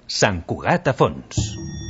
Sant Cugat a fons.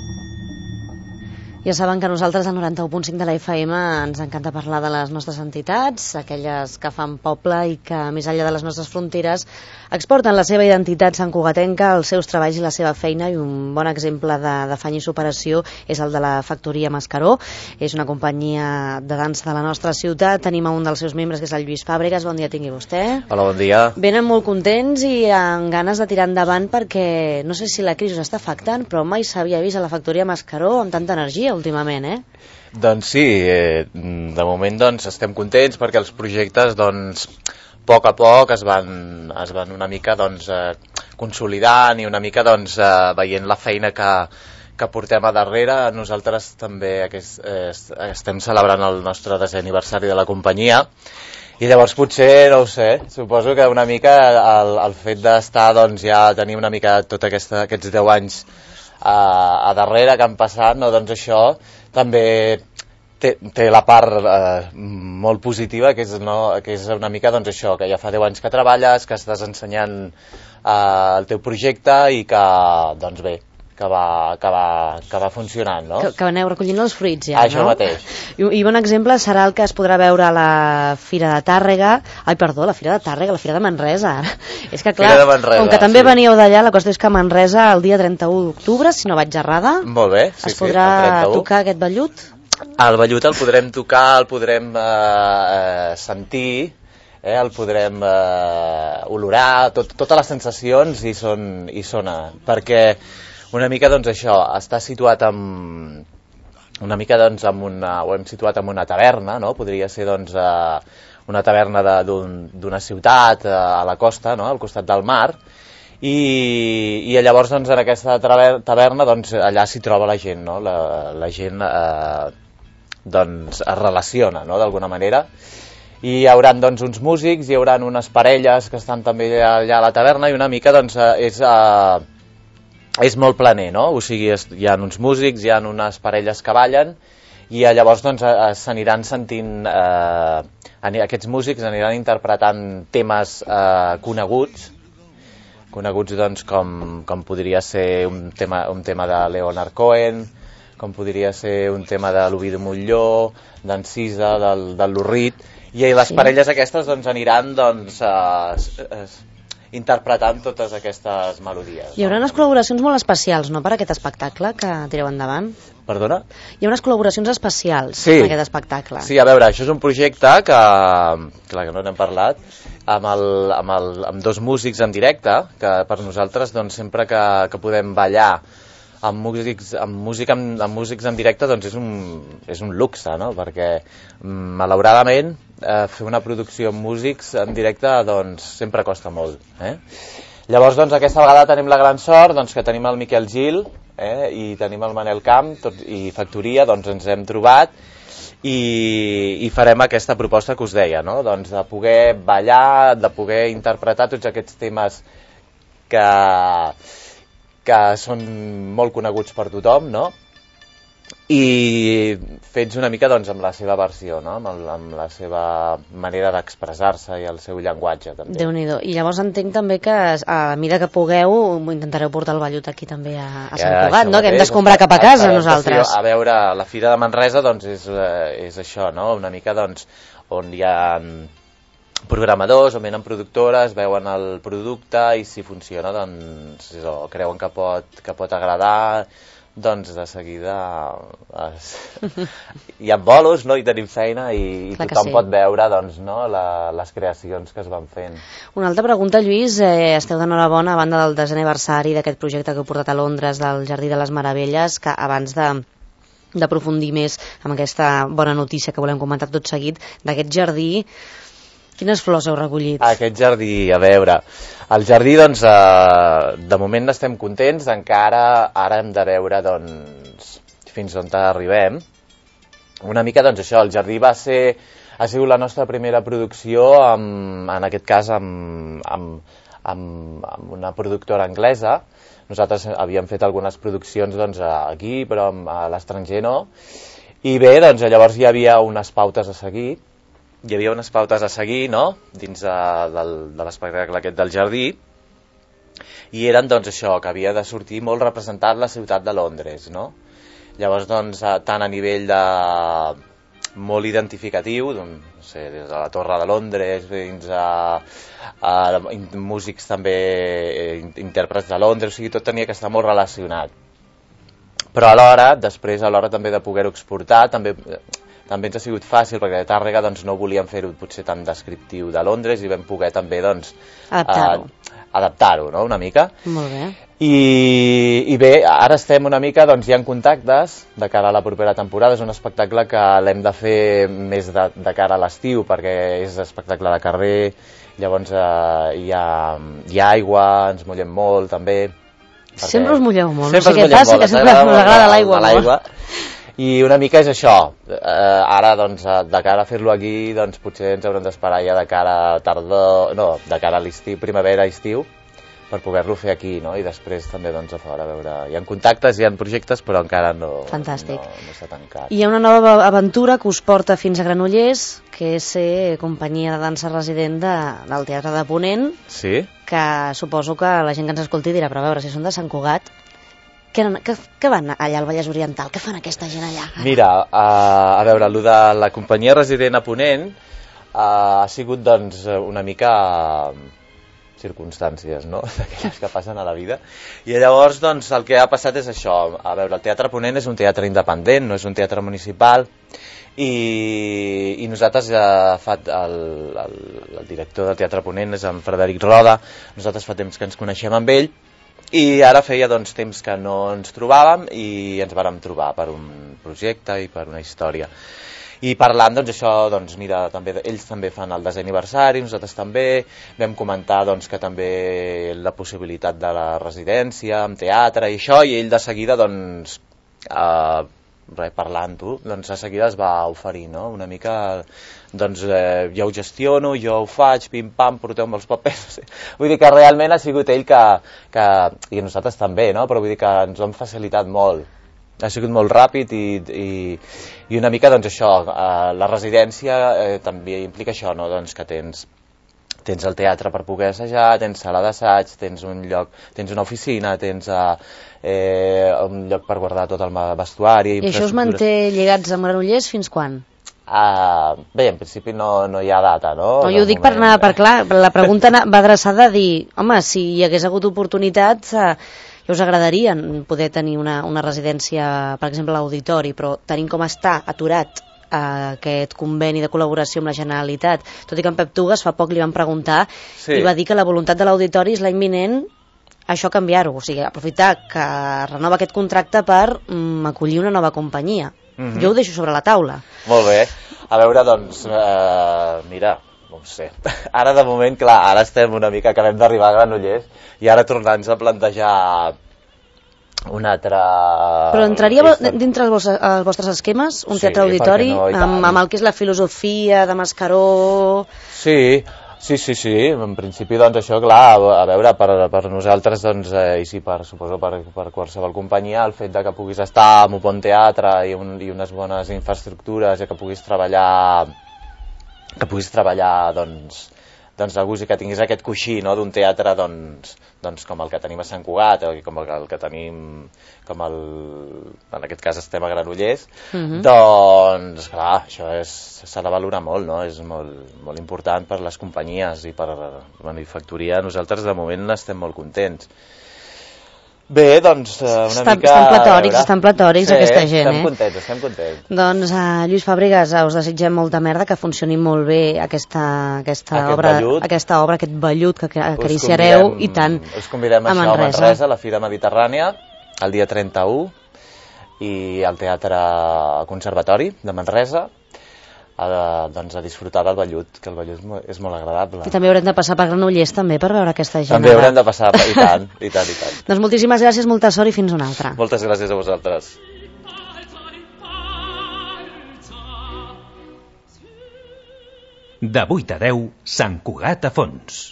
Ja saben que nosaltres al 91.5 de la FM ens encanta parlar de les nostres entitats, aquelles que fan poble i que més enllà de les nostres fronteres exporten la seva identitat santcugatenca, els seus treballs i la seva feina, i un bon exemple d'afany i superació és el de la Factoria Mascaró. És una companyia de dansa de la nostra ciutat. Tenim un dels seus membres, que és el Lluís Fàbregas. Bon dia tingui vostè. Hola, bon dia. Venen molt contents i amb ganes de tirar endavant, perquè no sé si la crisi us està afectant, però mai s'havia vist a la Factoria Mascaró amb tanta energia últimament, Doncs sí, de moment doncs, estem contents perquè els projectes doncs, a poc es van una mica doncs, consolidant i una mica doncs, veient la feina que portem a darrere. Nosaltres també estem celebrant el nostre 10è aniversari de la companyia i llavors potser, no ho sé, suposo que una mica el fet d'estar, doncs, ja tenir una mica tots aquests 10 anys a darrere que han passat, no? Doncs això també té la part molt positiva, que és una mica doncs això, que ja fa 10 anys que treballes, que estàs ensenyant el teu projecte i que, doncs bé, que va funcionant, no? Que aneu recollint els fruits ja, això no? Mateix. I bon exemple serà el que es podrà veure a la Fira de Tàrrega. La Fira de Manresa. És que clar, com que també veníeu d'allà, la qüestió és que a Manresa el dia 31 d'octubre, si no vaig errada, molt bé, sí, es podrà tocar aquest vellut? El vellut el podrem tocar, el podrem sentir, el podrem olorar, totes les sensacions hi són, perquè una mica doncs això, està situat una mica doncs ho hem situat en una taverna, no? Podria ser doncs una taverna d'una ciutat a la costa, no? Al costat del mar, i llavors doncs en aquesta taverna doncs allà s'hi troba la gent, no? La gent doncs es relaciona, no? D'alguna manera, i hi haurà doncs uns músics, hi haurà unes parelles que estan també allà a la taverna, i una mica doncs és molt planer, no? O sigui, hi ha uns músics, hi ha unes parelles que ballen, i llavors doncs s'aniran sentint, aquests músics aniran interpretant temes coneguts doncs com podria ser un tema de Leonard Cohen, com podria ser un tema de l'Ovidi Montllor, d'en Cisa, del Lurrit, i les parelles aquestes doncs aniran doncs interpretant totes aquestes melodies. Hi haurà unes col·laboracions molt especials, no?, per aquest espectacle que tireu endavant. Perdona? Hi ha unes col·laboracions especials en aquest espectacle. Sí, a veure, això és un projecte que no n'hem parlat, amb dos músics en directe, que per nosaltres doncs, sempre que podem ballar amb músics en directe doncs és un luxe, no? Perquè malauradament fer una producció amb músics en directe doncs sempre costa molt, Llavors doncs aquesta vegada tenim la gran sort doncs, que tenim el Miquel Gil i tenim el Manel Camp i Factoria, doncs ens hem trobat i farem aquesta proposta que us deia, no? Doncs de poder ballar, de poder interpretar tots aquests temes que són molt coneguts per tothom, no? I fets una mica doncs, amb la seva versió, no? Amb la seva manera d'expressar-se i el seu llenguatge, també. Déu-n'hi-do. I llavors entenc també que a mesura que pugueu intentareu portar el vellut aquí també a Sant Cugat, no? Que hem d'escombrar cap a casa nosaltres. A veure, la Fira de Manresa doncs, és això, no? Una mica doncs, on hi ha programadors, on venen productores, veuen el producte i si funciona doncs creuen que pot agradar, doncs de seguida hi ha bolos, no? I tenim feina i tothom pot veure doncs, no? Les creacions que es van fent. Una altra pregunta, Lluís, esteu d'enhorabona a banda del 10è aniversari d'aquest projecte que heu portat a Londres del Jardí de les Meravelles, que abans d'aprofundir més amb aquesta bona notícia que volem comentar tot seguit d'aquest jardí, quines flors heu recollit? Aquest jardí, a veure, el jardí, doncs, de moment estem contents, encara ara hem de veure, doncs, fins on arribem. Una mica, doncs, això, el jardí ha sigut la nostra primera producció, en aquest cas, amb una productora anglesa. Nosaltres havíem fet algunes produccions, doncs, aquí, però a l'estranger no. I bé, doncs, llavors hi havia unes pautes a seguir, no?, dins de l'espectacle aquest del jardí, i eren doncs això, que havia de sortir molt representat la ciutat de Londres, no? Llavors doncs tant a nivell de molt identificatiu, doncs, no sé, des de la Torre de Londres fins a músics també, intèrprets de Londres, o sigui, tot tenia que estar molt relacionat. Però alhora, després a l'hora també de poder-ho exportar, també ens ha sigut fàcil, perquè de Tàrrega doncs, no volíem fer-ho potser tan descriptiu de Londres i vam poder també doncs, adaptar-ho, no? Una mica. Molt bé. I bé, ara estem una mica, doncs hi ha contactes de cara a la propera temporada. És un espectacle que l'hem de fer més de cara a l'estiu, perquè és espectacle de carrer, llavors hi ha aigua, ens mullem molt també. Sempre us mulleu molt, no sé què passa, que sempre us agrada l'aigua. I una mica és això, ara doncs de cara a fer-lo aquí doncs potser ens haurem d'esperar ja de cara a de cara a l'estiu, primavera-estiu, per poder-lo fer aquí, no? I després també doncs a fora, a veure, hi ha contactes, hi ha projectes, però encara no s'ha tancat. Hi ha una nova aventura que us porta fins a Granollers, que és ser companyia de dansa resident del Teatre de Ponent, sí? Que suposo que la gent que ens escolti dirà, però a veure, si són de Sant Cugat, què van allà al Vallès Oriental? Què fan aquesta gent allà? Mira, a veure, el de la companyia resident a Ponent ha sigut doncs una mica circumstàncies, no? D'aquelles que passen a la vida. I llavors doncs el que ha passat és això. A veure, el Teatre Ponent és un teatre independent, no és un teatre municipal, i nosaltres el director del Teatre Ponent és en Frederic Roda. Nosaltres fa temps que ens coneixem amb ell, i ara feia doncs temps que no ens trobàvem i ens vàrem trobar per un projecte i per una història. I parlant, doncs això, doncs mira, també, ells també fan el 10è aniversari, nosaltres també, vam comentar doncs que també la possibilitat de la residència amb teatre i això, i ell de seguida doncs parlant-ho, doncs de seguida es va oferir, no? Una mica, doncs jo ho gestiono, jo ho faig, pim-pam, porteu-me els papers. Vull dir que realment ha sigut ell i nosaltres també, no? Però vull dir que ens ho han facilitat molt. Ha sigut molt ràpid i una mica, doncs això, la residència també implica això, no? Doncs que tens el teatre per poder assajar, tens sala d'assaig, tens un lloc, tens una oficina, tens un lloc per guardar tot el vestuari. I això us manté lligats amb Granollers fins quan? Bé, en principi no hi ha data, no? No, jo ho dic per clar, la pregunta va adreçada a dir, home, si hi hagués hagut oportunitats, ja us agradaria poder tenir una residència, per exemple, a l'auditori, però tenint com està aturat aquest conveni de col·laboració amb la Generalitat, tot i que en Pep Tugas fa poc li van preguntar i va dir que la voluntat de l'auditori és l'any vinent això canviar-ho, o sigui, aprofitar que renova aquest contracte per acollir una nova companyia. Jo ho deixo sobre la taula. Molt bé. A veure, doncs, mira, no ho sé. Ara, de moment, clar, ara estem una mica, acabem d'arribar a Granollers i ara tornant-nos a plantejar un altre... Però entraria dintre els vostres esquemes un teatre auditori amb el que és la filosofia de Mascaró? Sí, en principi doncs això, clar, a veure, per nosaltres doncs, i sí, suposo per qualsevol companyia, el fet de que puguis estar en un bon teatre i unes bones infraestructures i que puguis treballar doncs de gust i que tinguis aquest coixí, no?, d'un teatre doncs com el que tenim a Sant Cugat o com el que tenim en aquest cas estem a Granollers, doncs clar, això s'ha de valorar molt, no? És molt important per les companyies i per la manufactoria. Nosaltres de moment estem molt contents. Bé, doncs una mica... Estan platòrics aquesta gent, estem contents. Doncs Lluís Fàbregas, us desitgem molta merda, que funcioni molt bé aquesta obra, aquest vellut que acariciareu, i tant, us convidem a Manresa, a la Fira Mediterrània, el dia 31, i al Teatre Conservatori de Manresa, a disfrutar del vellut, que el vellut és molt agradable. I també haurem de passar per Granollers també per veure aquesta gent. També haurem de passar, i tant. Doncs moltíssimes gràcies, molta sort i fins una altra. Moltes gràcies a vosaltres. De 8 a 10, Sant Cugat a fons.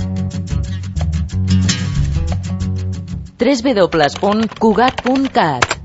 www.cugat.cat